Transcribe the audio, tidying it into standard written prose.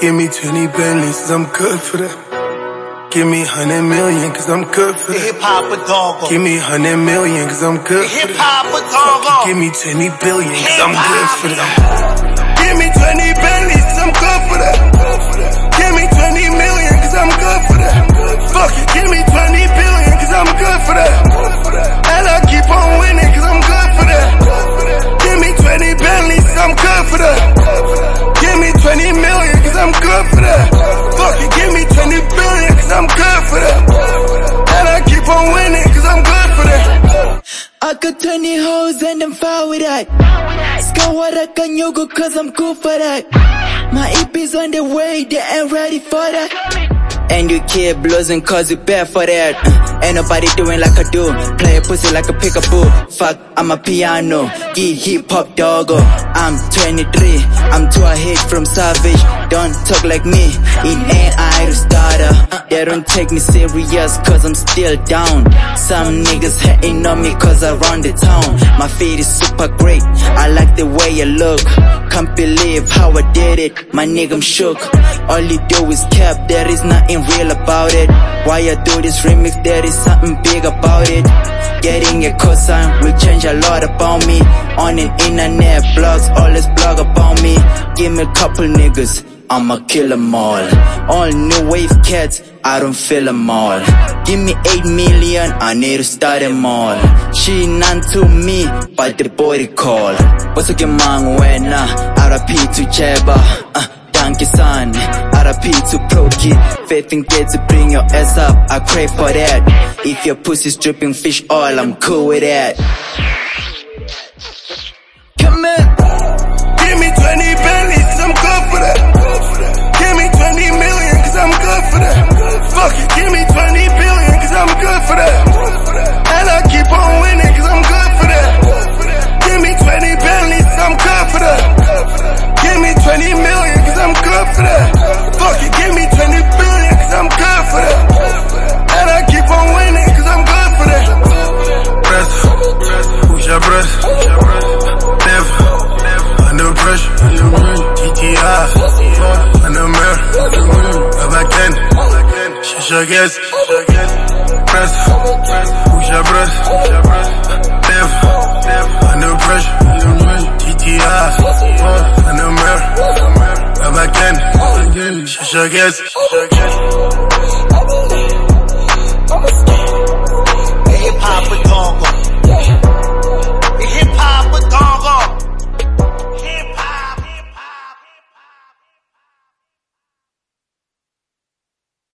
Give me 20 Bentleys, cause I'm good for that. Give me 100 million, cause I'm good for that. Hip hop a dog. Give me 100 million, cause I'm good for that. Hip hop a dog. Give me 20 billion, cause I'm good for that. Give me 20 Bentleys, cause I'm good for that. Give me 20 million, cause I'm good for that. Fuck it, give me 20 billion, cause I'm good for that. And I keep on winning, cause I'm good for that. Give me 20 Bentleys, cause I'm good for that. Give me 20 million, cause I'm good for that. Fuck it, give me 20 billion, cause I'm good for that. And I keep on winning, cause I'm good for that. I got 20 hoes and I'm fine with that. Skawara Kanyogo cause I'm cool for that. My EP's on the way, they ain't ready for that. And you keep bluesing cause you bad for that. Ain't nobody doing like I do. Play a pussy like a pickaboo. Fuck, I'm a piano. Hip hop doggo. I'm 23, I'm too ahead from savage. Don't talk like me, it ain't I to starter. They don't take me serious cause I'm still down. Some niggas hating on me cause I run the town. My feet is super great, I like the way you look. Can't believe how I did it, my nigga I'm shook. All you do is cap, there is nothing real about it. Why I do this remix, there is something big about it. Getting a cosign will change a lot about me. On an internet, blogs always blog about me. Give me a couple niggas, I'ma kill them all. All new wave cats, I don't feel them all. Give me 8 million, I need to start them all. She none to me, but the body call. What's a man when RP to Cheba, Danke san, RP to Proki. Faith in kids to bring your ass up, I crave for that. If your pussy's dripping fish oil, I'm cool with that. Come in. Give me 20 Bentleys, cause I'm good for that. Give me 20 million, cause I'm good for that. Fuck it, give me 20 billion, cause I'm good for that. And I keep on winning, cause I'm good for that. Give me 20 Bentleys, cause I'm good for that. Give me 20 million, cause I'm good for that. Fuck it, give me 20 billion, cause I'm good for that. And I keep on winning, cause I'm good for that. Press, push your breath. Never, under pressure. GTI, under mirror. If I can, shisha guess. Press, push your breath. Never, under pressure. GTI, under mirror. If I can, shisha guess.